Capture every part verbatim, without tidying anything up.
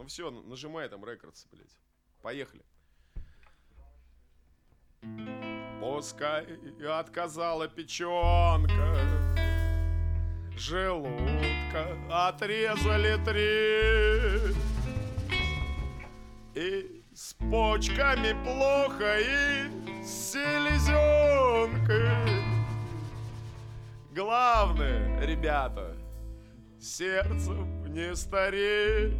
Ну все, нажимай там рекордс, блядь. Поехали. Пускай отказала печенка, желудка отрезали три, и с почками плохо, и с селезенкой. Главное, ребята, сердцем не стареть.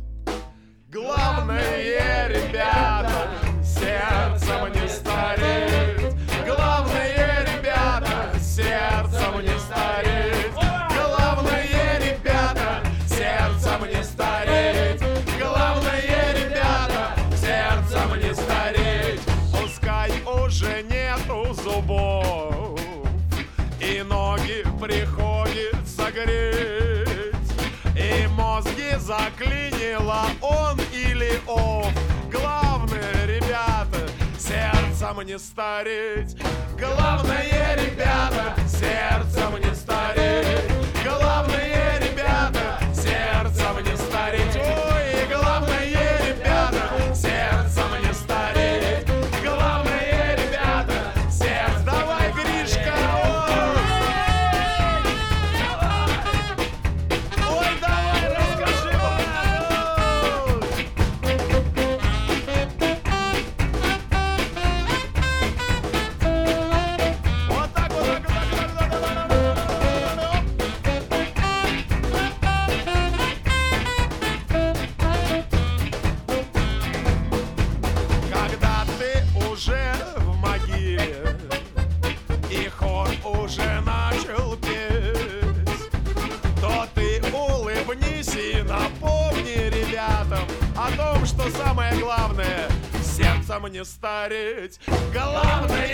Главное, ребята, сердцем не стареть. Главное, ребята, сердцем не стареть. Главное, ребята, сердцем не стареть. Главное, ребята, сердцем не стареть. Пускай уже нету зубов, и ноги приходится греть, и мозги заклинило он или оф. Главное, ребята, сердцем не стареть. Главное, ребята, сердцем не стареть. Главное, ребята, сердцем не стареть. Ой, главное, ребята, сердцем не стареть. Главное, ребята, сердцем. Давай, Гришка! Ой, давай, расскажи! Вот так, вот так, вот так, вот так, вот так, вот так. Когда ты уже в могиле и хор уже начал петь, то ты улыбнись и напомни ребятам о том, что самое главное — сердцем не стареть. Главное,